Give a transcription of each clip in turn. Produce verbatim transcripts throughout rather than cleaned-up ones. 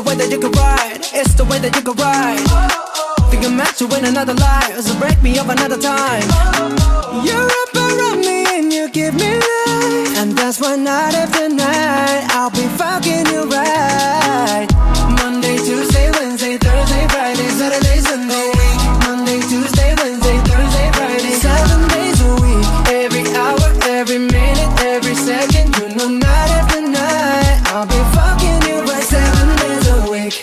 the way that you can ride, it's the way that you can ride. Think I'm meant to win another life, so break me up another time. You wrap around me and you give me life, and that's why night after night I'll be fucking you right. Monday, Tuesday, Wednesday, Thursday, Friday, Saturday, Sunday. Monday, Tuesday, Wednesday, Thursday, Friday, seven days a week. Every hour, every minute, every second, you know night after night I'll be fucking you right, seven days a week.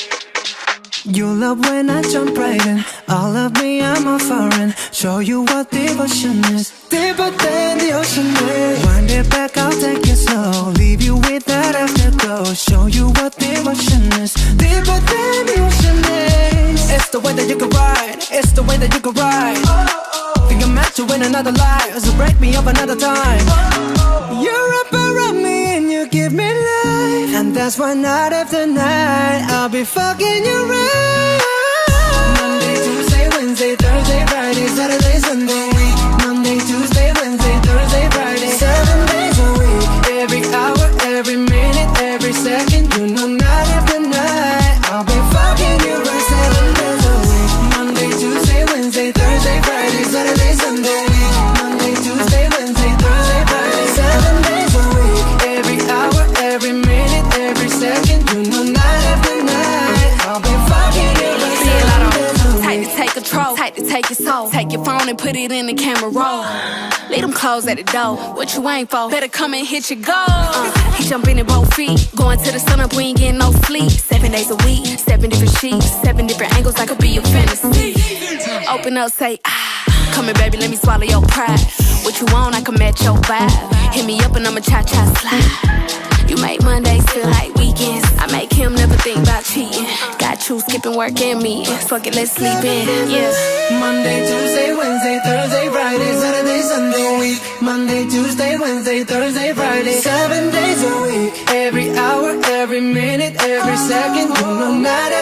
You love when I jump right in, all of me I'm a foreign. Show you what devotion is, deeper than the ocean is. Wind it back, I'll take it slow, leave you with that afterglow. Show you what devotion is, deeper than the ocean is. It's the way that you can ride, it's the way that you can ride. Think I'm meant to win another life, so break me up another time. You wrap around me and you give me life, and that's why night after night I'll be fucking you right. Monday, Tuesday, Wednesday, Thursday, Friday, Saturday, Sunday. Monday, Tuesday, Wednesday, Thursday, Friday, seven days a week. Every hour, every minute, every second, you know night after night I'll be fucking you right, seven days a week. Monday, Tuesday, Wednesday, Thursday, Friday, Saturday, Sunday. Monday, Tuesday, Wednesday, Thursday, Friday, seven days a week. Every hour, every minute, every second, you know night after night I'll be fucking you right, seven days a week. Tight to take control, tight to take your soul. Take your phone and put it in the camera roll. Leave them clothes at the door. What you ain't for? Better come and hit your goal. Uh, he jumping in both feet, going to the sun up. We ain't getting no sleep. Seven days a week, seven different sheets, seven different angles. I could be your fantasy. Open up, say ah. Come here, baby, let me swallow your pride. What you want, I can match your vibe. Hit me up and I'ma cha-cha slide. You make Mondays feel like weekends. I make him never think about cheating. Got you skipping work and me. Fuck it, let's sleep in, yeah. Monday, Tuesday, Wednesday, Thursday, Friday, Saturday, Sunday week. Monday, Tuesday, Wednesday, Thursday, Friday, seven days a week. Every hour, every minute, every second, you know not